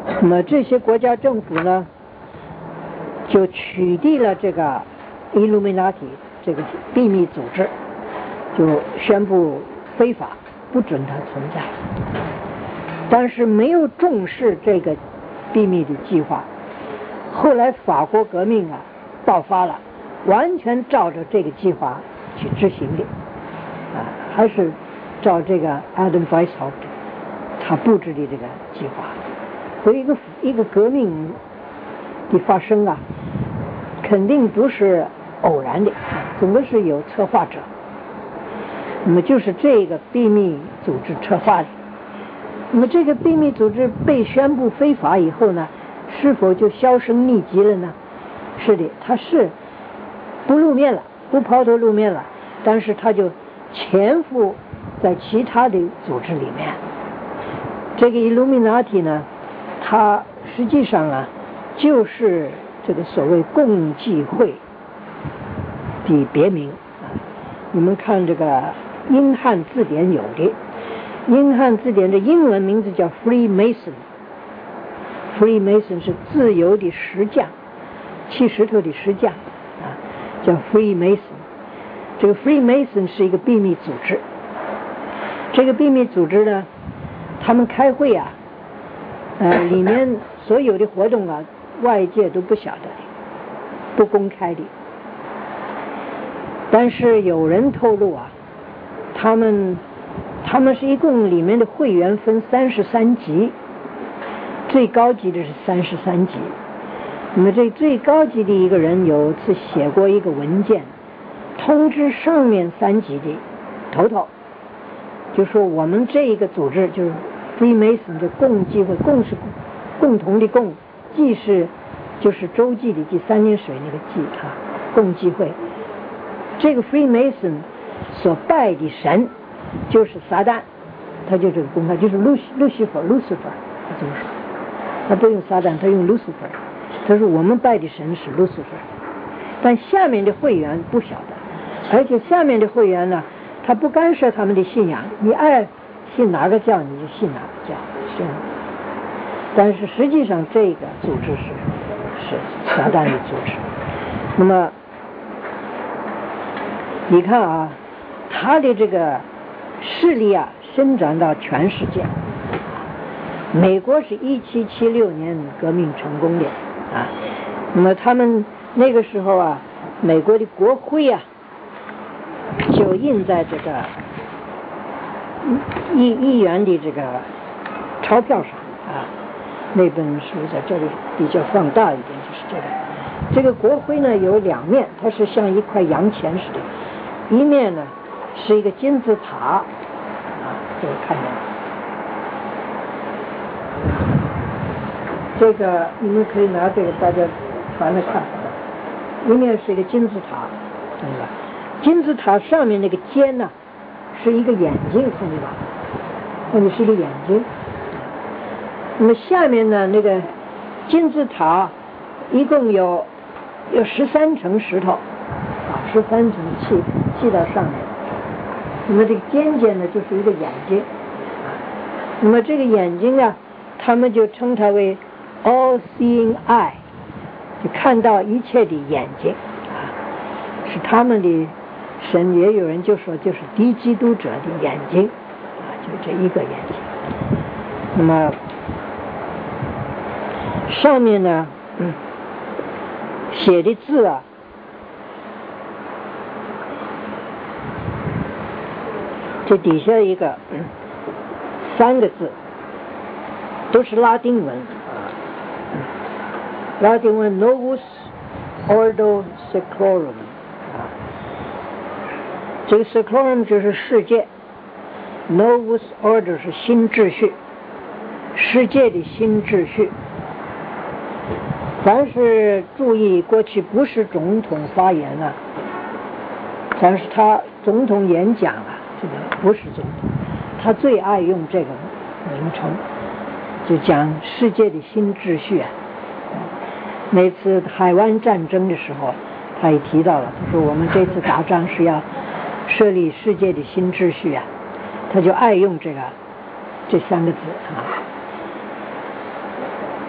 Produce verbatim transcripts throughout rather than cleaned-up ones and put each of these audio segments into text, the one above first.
那么这些国家政府呢，就取缔了这个 Illuminati 这个秘密组织，就宣布非法，不准它存在。但是没有重视这个秘密的计划。后来法国革命啊爆发了，完全照着这个计划去执行的，啊，还是照这个 Adam Weishaupt 他布置的这个计划。所以一个一个革命的发生啊，肯定不是偶然的，总归是有策划者。那么就是这个秘密组织策划的。那么这个秘密组织被宣布非法以后呢，是否就销声匿迹了呢？是的，它是不露面了，不抛头露面了，但是它就潜伏在其他的组织里面。这个 Illuminati 呢，它实际上啊，就是这个所谓共济会的别名。你们看这个英汉字典有的，英汉字典的英文名字叫 Freemason。Freemason 是自由的石匠，砌石头的石匠啊，叫 Freemason。这个 Freemason 是一个秘密组织。这个秘密组织呢，他们开会啊，呃，里面所有的活动啊，外界都不晓得的，不公开的。但是有人透露啊，他们他们是一共里面的会员分三十三级，最高级的是三十三级。那么这最高级的一个人有次写过一个文件，通知上面三级的头头，就说我们这一个组织就是 Freemason 的共济会，共是共同的共，济是就是周济的济，三点水那个济啊，共济会。这个 Freemason 所拜的神就是撒旦，他就这个公开就是路路西弗 Lucifer， 他这么说，他不用撒旦，他用 Lucifer。他说我们拜的神是 Lucifer， 但下面的会员不晓得，而且下面的会员呢，他不干涉他们的信仰，你爱信哪个教你就信哪个教，是吗？但是实际上这个组织是是撒旦的组织。那么你看啊，他的这个势力啊，伸展到全世界。美国是一七七六年革命成功的啊，那么他们那个时候啊，美国的国徽啊，就印在这个一一元的这个钞票上啊。那本书在这里比较放大一点，就是这个。这个国徽呢有两面，它是像一块洋钱似的。一面呢是一个金字塔啊，这个看见了。这个你们可以拿这个大家传着看。一面是一个金字塔，对吧？金字塔上面那个尖呢，是一个眼睛，看见吧？那里是一个眼睛。那么下面呢，那个金字塔一共有有十三层石头。十三层砌砌到上面，那么这个尖尖呢就是一个眼睛，那么这个眼睛啊，他们就称它为 all-seeing eye， 就看到一切的眼睛啊，是他们的神。也有人就说就是敌基督者的眼睛啊，就这一个眼睛。那么上面呢，嗯，写的字啊。这底下一个、嗯、三个字都是拉丁文，拉丁文 Novus Ordo Seclorum 啊，这个 Seclorum 就是世界， Novus Ordo 是新秩序，世界的新秩序。凡是注意过去不是总统发言啊，但是他总统演讲啊，这个不是总统，他最爱用这个名称，就讲世界的新秩序啊。那次海湾战争的时候，他也提到了，他说我们这次打仗是要设立世界的新秩序啊，他就爱用这个这三个字啊。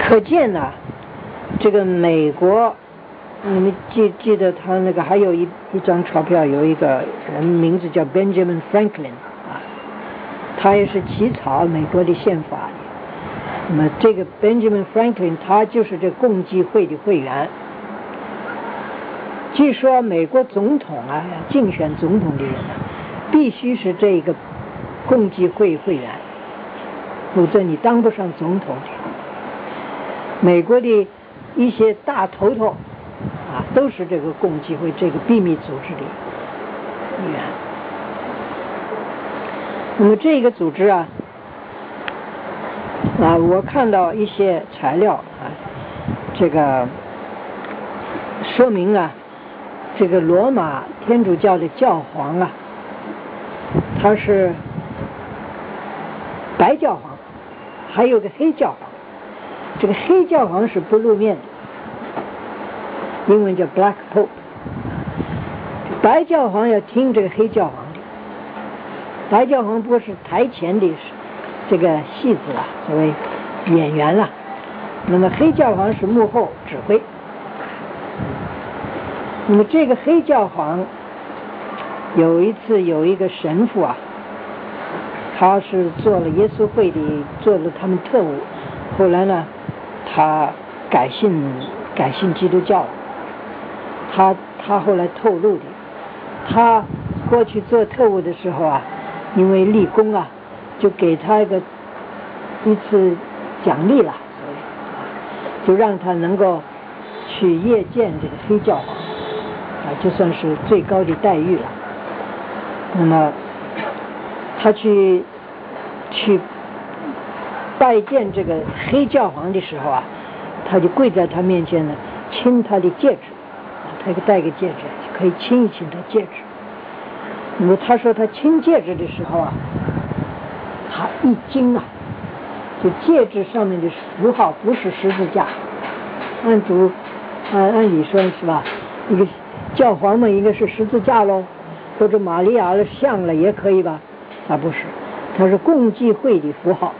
可见呢、啊，这个美国，你们记记得他那个还有一一张钞票，有一个人名字叫 Benjamin Franklin 啊，他也是起草美国的宪法。那么这个 Benjamin Franklin 他就是这共济会的会员。据说美国总统啊，竞选总统的人啊，必须是这个共济会会员，否则你当不上总统的。美国的一些大头头啊，都是这个共济会这个秘密组织的一员。那么这个组织啊，啊，我看到一些材料啊，这个说明啊，这个罗马天主教的教皇啊，他是白教皇，还有个黑教皇。这个黑教皇是不露面的，英文叫 Black Pope。白教皇要听这个黑教皇的，白教皇不是台前的这个戏子啊，所谓演员啦。那么黑教皇是幕后指挥。那么这个黑教皇有一次有一个神父啊，他是做了耶稣会的，做了他们特务，后来呢他改信改信基督教了。他他后来透露的，他过去做特务的时候啊，因为立功啊，就给他一个一次奖励了，就让他能够去谒见这个黑教皇啊，就算是最高的待遇了。那么他去去拜见这个黑教皇的时候啊，他就跪在他面前呢，亲他的戒指，他给戴个戒指，可以亲一亲他戒指。那么他说他亲戒指的时候啊，他一惊啊，就戒指上面的符号不是十字架，按主按按理说是吧，一个教皇嘛应该是十字架喽，或者玛利亚的像了也可以吧，他不是，他是共济会的符号，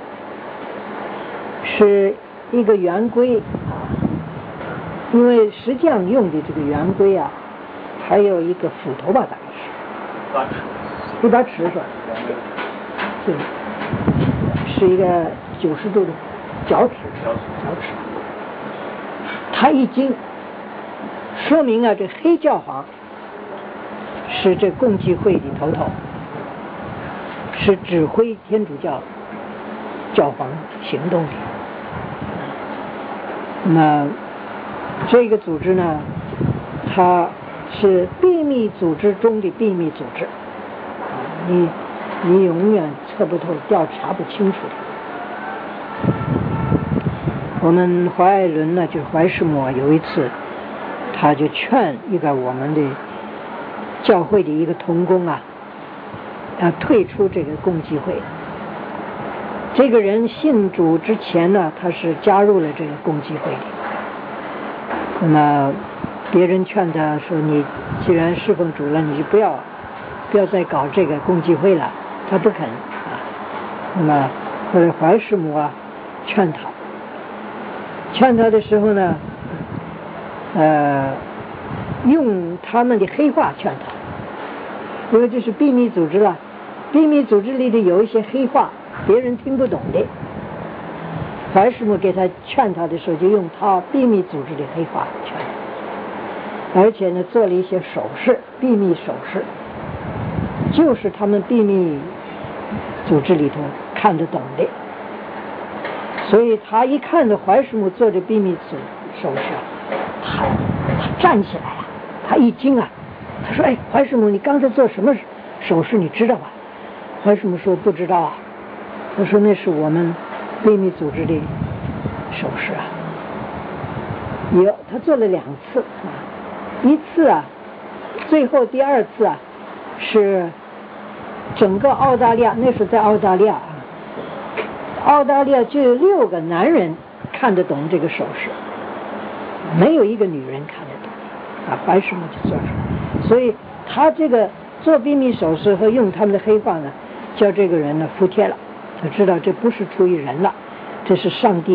是一个圆规啊，因为石匠用的这个圆规啊，还有一个斧头吧，大概是一把尺是吧？对，是一个九十度的角尺，角尺。他一惊，说明啊，这黑教皇是这共济会的头头，是指挥天主教教皇行动的。那这个组织呢，它是秘密组织中的秘密组织，你你永远测不透，调查不清楚的。我们怀爱伦呢，就是怀世母有一次，他就劝一个我们的教会的一个同工啊，要退出这个共济会。这个人信主之前呢，他是加入了这个共济会的。那么别人劝他说：“你既然侍奉主了，你就不要不要再搞这个共济会了。”他不肯啊。那么后来怀世母啊劝他，劝他的时候呢，呃，用他们的黑话劝他，因为这是秘密组织了，秘密组织里的有一些黑话，别人听不懂的。怀世母给他劝他的时候，就用他秘密组织的黑话劝他，而且呢，做了一些手势，秘密手势，就是他们秘密组织里头看得懂的。所以他一看到怀世母做的秘密手势，他他站起来了，他一惊啊，他说：“哎，怀世母，你刚才做什么手势？你知道吧？”怀世母说：“不知道啊。”他说：“那是我们秘密组织的手势啊。”有他做了两次啊，一次啊，最后第二次啊，是整个澳大利亚，那时候在澳大利亚啊，澳大利亚就有六个男人看得懂这个手势，没有一个女人看得懂啊。怀世母就做出来，所以他这个做秘密手势和用他们的黑话呢，叫这个人呢服帖了，就知道这不是出于人了，这是上帝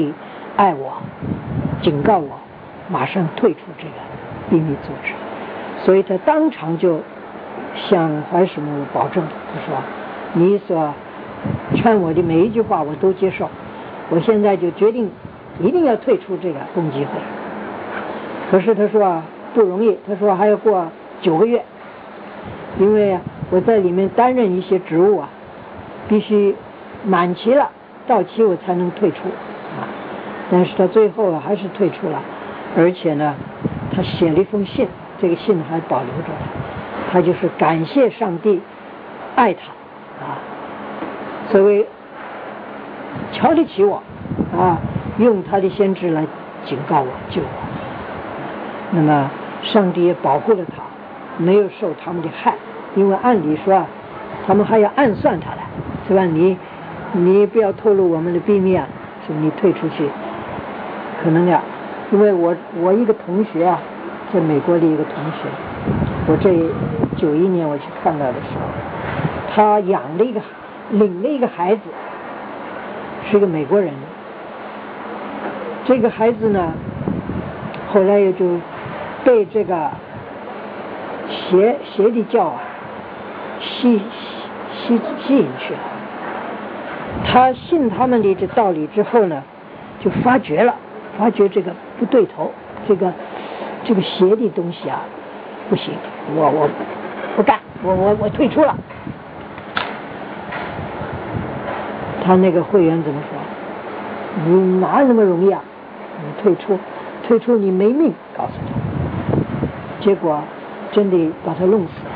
爱我，警告我，马上退出这个秘密组织。所以他当场就向怀石母保证，他说：“你所劝我的每一句话我都接受，我现在就决定一定要退出这个共济会。”可是他说啊，不容易，他说还要过九个月，因为我在里面担任一些职务啊，必须满期了，到期我才能退出啊。但是他最后啊还是退出了，而且呢，他写了一封信，这个信还保留着，他就是感谢上帝爱他啊，所谓瞧得起我啊，用他的先知来警告我救我。那么上帝也保护了他，没有受他们的害，因为按理说啊，他们还要暗算他来，是吧？你你不要透露我们的秘密啊，是你退出去，可能呀，因为我我一个同学啊，在美国的一个同学，我这九一年我去看到的时候，他养了一个领了一个孩子，是一个美国人，这个孩子呢，后来也就被这个邪邪的教啊吸吸吸引去了。他信他们的这道理之后呢，就发觉了，发觉这个不对头，这个这个邪的东西啊不行，我我不干，我我我退出了。他那个会员怎么说？你哪那么容易啊？你退出，退出你没命，告诉他。结果真的把他弄死了。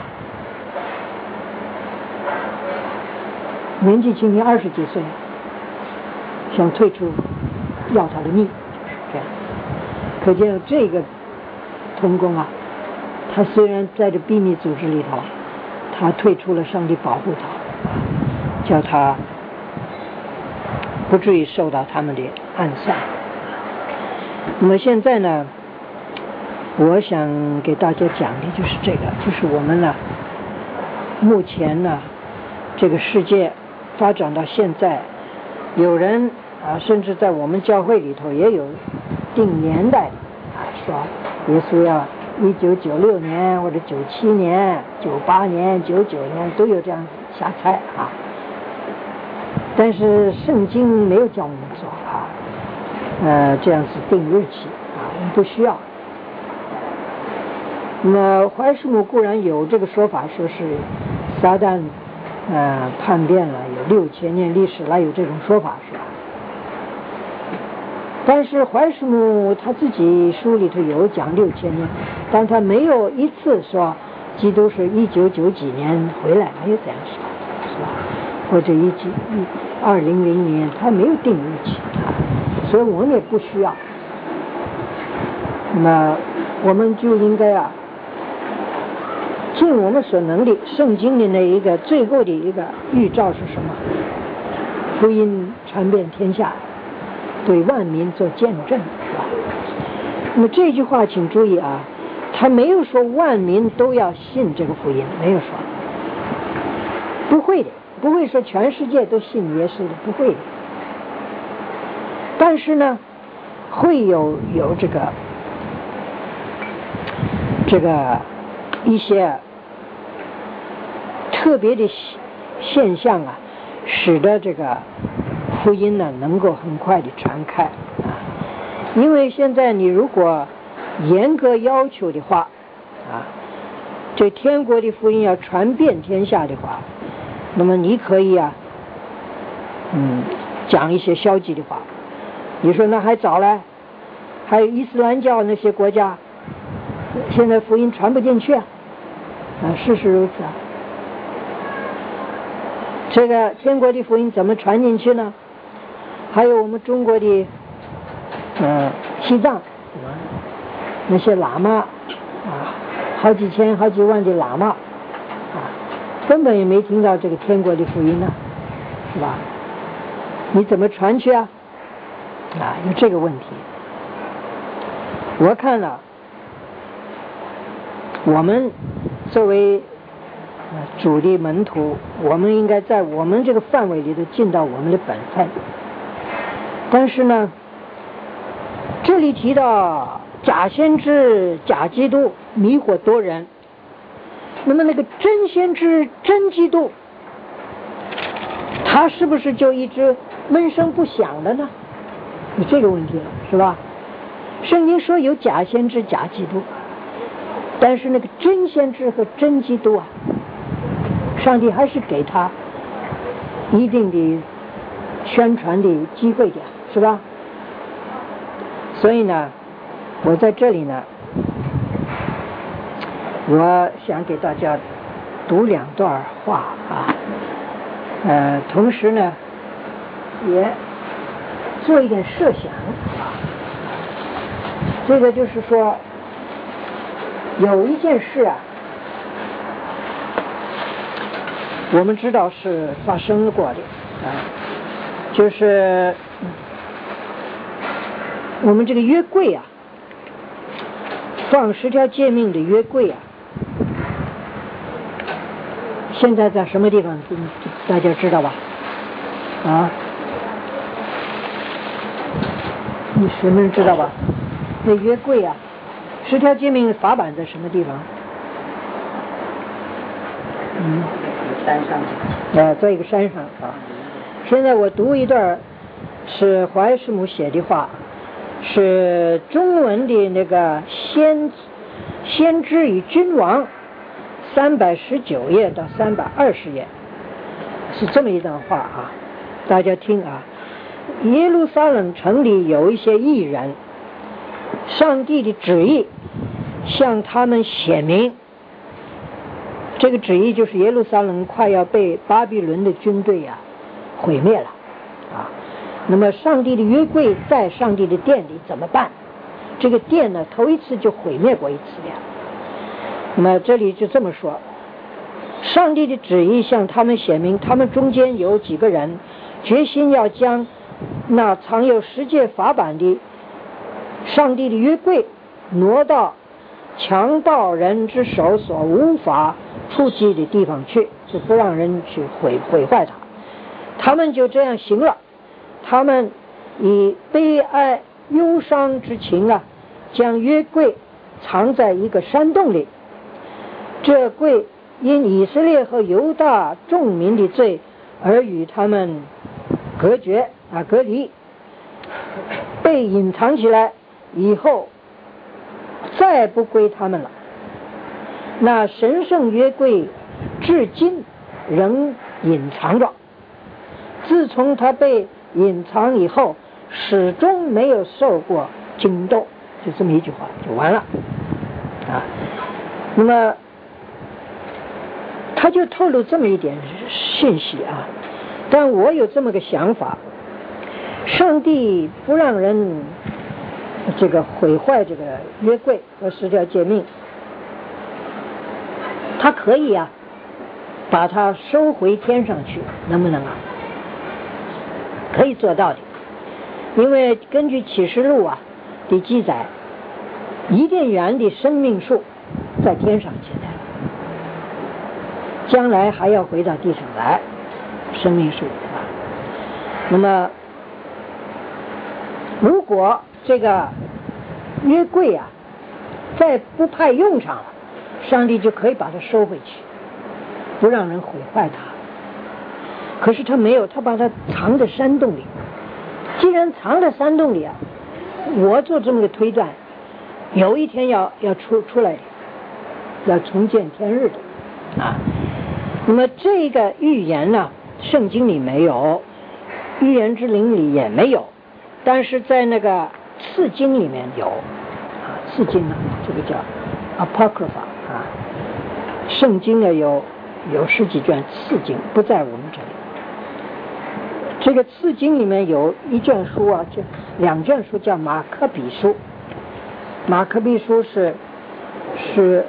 年纪轻轻二十几岁，想退出，要他的命，就是这样。可见这个童工啊，他虽然在这秘密组织里头，他退出了，上帝保护他，叫他不至于受到他们的暗算。那么现在呢，我想给大家讲的就是这个，就是我们呢，目前呢，这个世界发展到现在，有人啊，甚至在我们教会里头也有定年代啊，说耶稣要一九九六年或者九七年、九八年、九九年都有这样瞎猜啊。但是圣经没有叫我们做啊，呃，这样子定日期啊，我们不需要。那么怀石母固然有这个说法，说是撒旦呃叛变了，有六千年历史了，有这种说法是吧？但是怀石母他自己书里头有讲六千年，但他没有一次说基督是一九九几年回来，没有这样说，是吧？或者一几一二零零年，他没有定日期啊，所以我们也不需要。那么我们就应该啊，尽我们所能的，圣经的那一个最后的一个预兆是什么？福音传遍天下，对万民做见证，是吧？那么这句话请注意啊，他没有说万民都要信这个福音，没有说，不会的，不会说全世界都信耶稣的，不会的。但是呢，会有有这个这个一些特别的现象啊，使得这个福音呢能够很快的传开啊。因为现在你如果严格要求的话啊，这天国的福音要传遍天下的话，那么你可以啊，嗯，讲一些消极的话。你说那还早嘞，还有伊斯兰教那些国家，现在福音传不进去啊，啊，事实如此啊。这个天国的福音怎么传进去呢？还有我们中国的，呃，西藏，那些喇嘛啊，好几千、好几万的喇嘛啊，根本也没听到这个天国的福音呢，是吧？你怎么传去啊？啊，有这个问题。我看了，我们作为主的门徒，我们应该在我们这个范围里头尽到我们的本分。但是呢， 这里提到假先知、假基督迷惑多人，那么那个真先知、真基督，他是不是就一直闷声不响的呢？有这个问题了，是吧？圣经说有假先知、假基督，但是那个真先知和真基督啊，上帝还是给他一定的宣传的机会的，是吧？所以呢，我在这里呢，我想给大家读两段话啊，呃，同时呢，也做一点设想啊。这个就是说，有一件事啊，我们知道是发生过的啊，就是我们这个约柜啊，放十条诫命的约柜啊，现在在什么地方？大家知道吧？啊，你什么人知道吧？那约柜啊，十条诫命法版在什么地方？嗯， 山上。 呃，在一个山上啊。现在我读一段是怀师母写的话，是中文的那个先先知与君王三百十九页到三百二十页，是这么一段话啊，大家听啊。耶路撒冷城里有一些义人，上帝的旨意向他们显明，这个旨意就是耶路撒冷快要被巴比伦的军队啊毁灭了啊。那么上帝的约柜在上帝的殿里怎么办？这个殿呢，头一次就毁灭过一次呀。那么这里就这么说，上帝的旨意向他们显明，他们中间有几个人决心要将那藏有十诫法版的上帝的约柜挪到强盗人之手所无法触及的地方去，就不让人去毁毁坏它。他们就这样行了，他们以悲哀忧伤之情啊，将约柜藏在一个山洞里。这柜因以色列和犹大众民的罪而与他们隔绝啊隔离，被隐藏起来，以后再不归他们了。那神圣约柜至今仍隐藏着，自从它被隐藏以后，始终没有受过惊动，就这么一句话就完了啊。那么他就透露这么一点信息啊，但我有这么个想法，上帝不让人这个毁坏这个约柜和十条诫命，他可以啊把它收回天上去，能不能啊？可以做到的，因为根据启示录啊的记载，伊甸园的生命树在天上现在将来还要回到地上来，生命树啊。那么如果这个约柜啊再不派用场了，上帝就可以把它收回去，不让人毁坏它。可是他没有，他把它藏在山洞里。既然藏在山洞里啊，我做这么个推断，有一天要要出出来的，要重见天日的啊。那么这个预言呢，圣经里没有，预言之灵里也没有，但是在那个次经里面有啊，次经呢，这个叫 Apocrypha 啊，圣经呢有有十几卷次经，不在我们这里。这个次经里面有一卷书啊，就两卷书叫马可比书，马可比书是是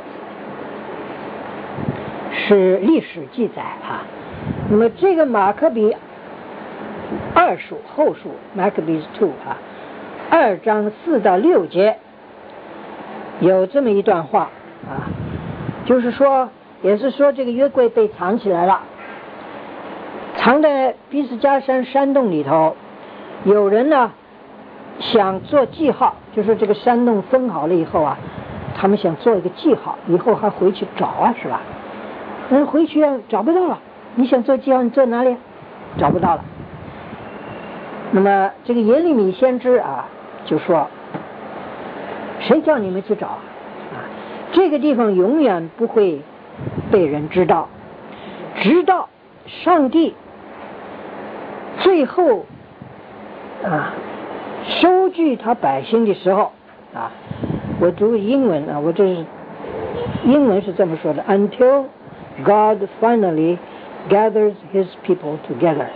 是历史记载啊。那么这个马可比二书后书 Maccabees two 啊，二章四到六节有这么一段话啊，就是说也是说这个约柜被藏起来了，藏在比斯加山山洞里头，有人呢想做记号，就是这个山洞封好了以后啊，他们想做一个记号，以后还回去找啊，是吧？嗯，回去啊找不到了。你想做记号，你做哪里？找不到了。那么这个耶利米先知啊，就说：“谁叫你们去找啊？这个地方永远不会被人知道，直到上帝最后啊收据他百姓的时候啊。”我读英文啊，我这是英文是这么说的 ：“Until God finally gathers His people together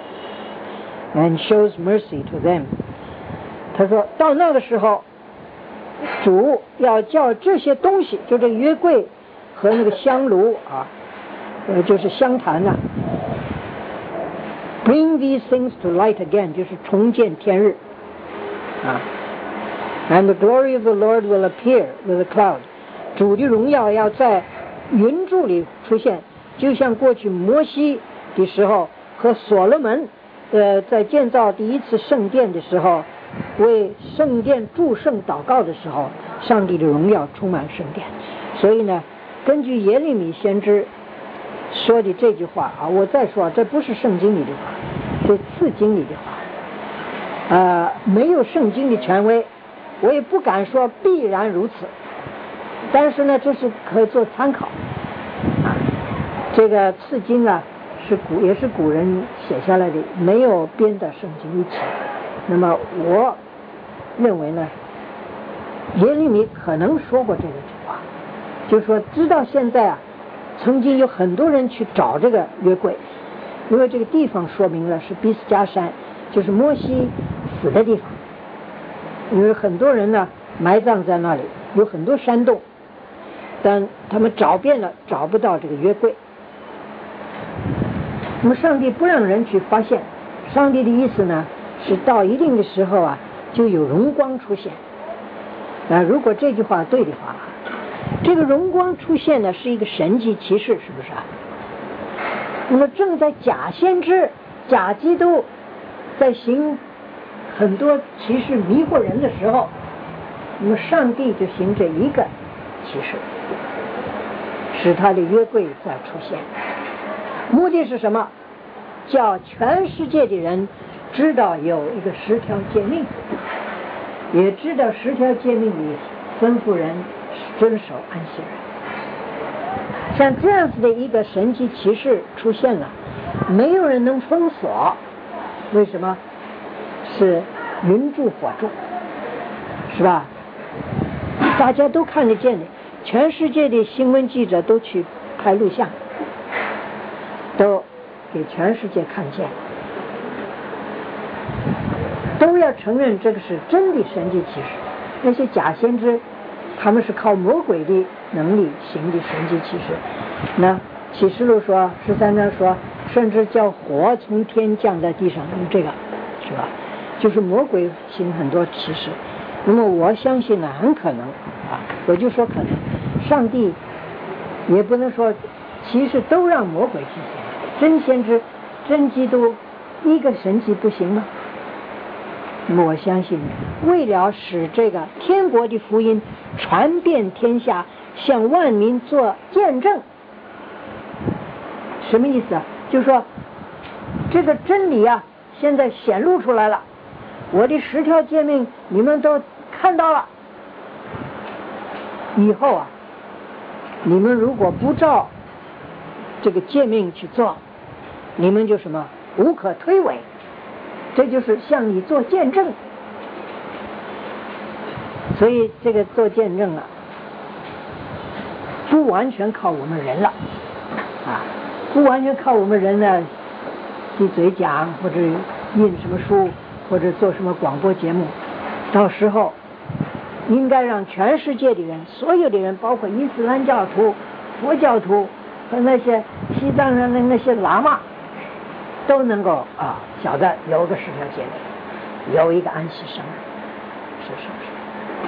and shows mercy to them。”他说到那个时候，主要叫这些东西，就这个约柜和那个香炉啊，呃，就是香坛呐、啊、，bring these things to light again， 就是重见天日啊。And the glory of the Lord will appear with a cloud。主的荣耀要在云柱里出现，就像过去摩西的时候和所罗门，呃，在建造第一次圣殿的时候，为圣殿祝圣祷告的时候，上帝的荣耀充满圣殿。所以呢，根据耶利米先知说的这句话啊，我再说，这不是圣经里的话，这次经里的话，呃，没有圣经的权威。我也不敢说必然如此，但是呢，这是可以做参考。啊，这个次经啊，是古也是古人写下来的，没有编的圣经一起。那么我认为呢，耶利米可能说过这个话，就是说，直到现在啊，曾经有很多人去找这个约柜，因为这个地方说明了是比斯加山，就是摩西死的地方。因为很多人呢埋葬在那里，有很多山洞，但他们找遍了找不到这个约柜。那么上帝不让人去发现，上帝的意思呢是到一定的时候啊，就有荣光出现。那如果这句话对的话，这个荣光出现呢是一个神迹奇事，是不是啊？那么正在假先知、假基督在行很多奇事迷惑人的时候，那么上帝就行这一个奇事，使他的约柜再出现。目的是什么？叫全世界的人知道有一个十条诫命，也知道十条诫命里吩咐人遵守安息日。像这样子的一个神迹奇事出现了，没有人能封锁。为什么？是云柱火柱，是吧？大家都看得见的，全世界的新闻记者都去拍录像，都给全世界看见，都要承认这个是真的神迹奇事。那些假先知，他们是靠魔鬼的能力行的神迹奇事。那启示录说，十三章说，甚至叫火从天降在地上，用这个，是吧？就是魔鬼行很多奇事。那么我相信呢，很可能啊，我就说可能，上帝也不能说奇事都让魔鬼去行，真先知、真基督一个神迹不行吗？那么我相信，为了使这个天国的福音传遍天下，向万民做见证。什么意思啊？就是说这个真理啊，现在显露出来了，我的十条诫命你们都看到了，以后啊，你们如果不照这个诫命去做，你们就什么无可推诿，这就是向你做见证。所以这个做见证啊，不完全靠我们人了啊，不完全靠我们人呢闭嘴讲，或者印什么书，或者做什么广播节目。到时候应该让全世界的人，所有的人，包括伊斯兰教徒、佛教徒和那些西藏上的那些喇嘛，都能够啊晓得有个十条诫命，有一个安息生日，是是不是？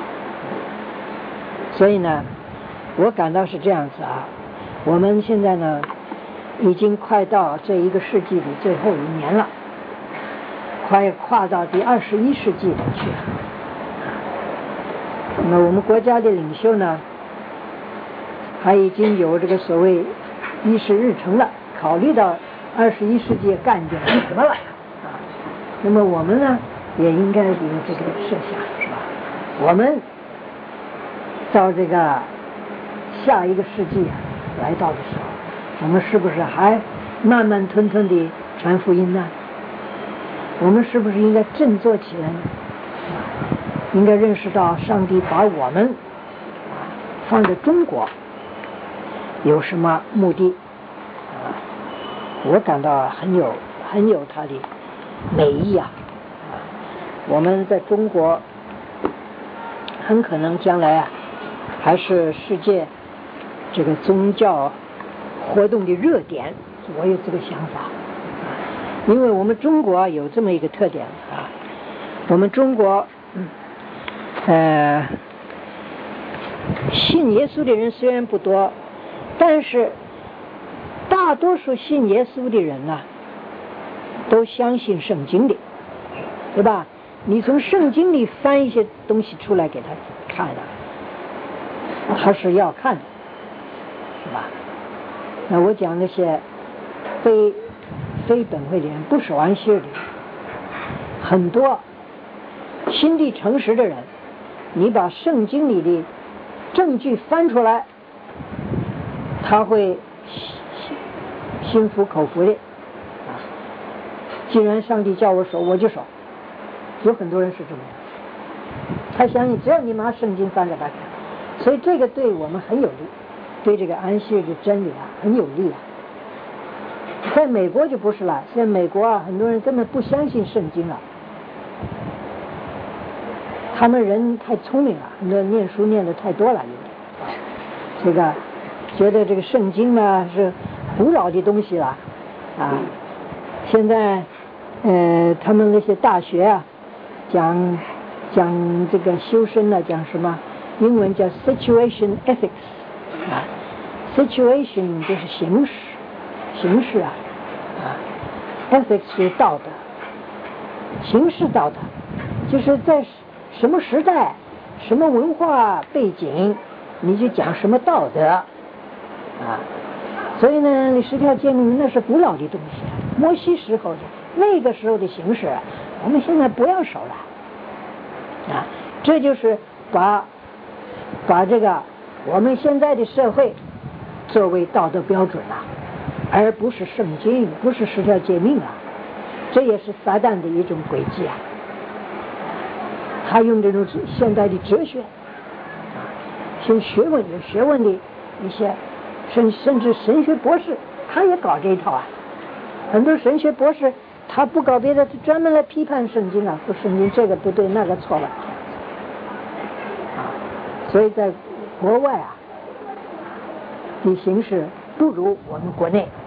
所以呢，我感到是这样子啊。我们现在呢，已经快到这一个世纪的最后一年了，快跨到第二十一世纪里去了。 那么我们国家的领袖呢，还已经有这个所谓议事日程了，考虑到二十一世纪干点什么了啊。那么我们呢，也应该有这个设想，是吧？我们到这个下一个世纪啊来到的时候，我们是不是还慢慢吞吞地传福音呢？我们是不是应该振作起来呢？应该认识到上帝把我们放在中国有什么目的啊？我感到很有很有它的美意啊！我们在中国很可能将来啊，还是世界这个宗教活动的热点。我有这个想法，因为我们中国有这么一个特点啊，我们中国呃信耶稣的人虽然不多，但是大多数信耶稣的人呢、啊，都相信圣经的，对吧？你从圣经里翻一些东西出来给他看的，他是要看的，是吧？那我讲那些非非本会的人，不守安息日的人，很多心地诚实的人，你把圣经里的证据翻出来，他会心服口服的啊。既然上帝叫我守，我就守。有很多人是这么样，他相信只要你拿圣经翻给他看，所以这个对我们很有利，对这个安息日的真理啊很有利啊。在美国就不是了，现在美国啊，很多人根本不相信圣经了，他们人太聪明了，很多人念书念的太多了，有点这个觉得这个圣经呢是古老的东西了啊。现在呃，他们那些大学啊，讲讲这个修身呢，讲什么？英文叫 situation ethics 啊 ，situation 就是形式，形式啊啊 ，ethics 是道德，形式道德，就是在什么时代、什么文化背景，你就讲什么道德啊。所以呢，十条诫命那是古老的东西，摩西时候的那个时候的形式，我们现在不要守了啊。这就是把把这个我们现在的社会作为道德标准了，而不是圣经，不是十条诫命啊。这也是撒旦的一种诡计啊。他用这种现代的哲学，有学问有学问的一些甚甚至神学博士，他也搞这一套啊。很多神学博士他不搞别的，他专门来批判圣经啊，说圣经这个不对那个错了啊。所以在国外啊的形式不如我们国内。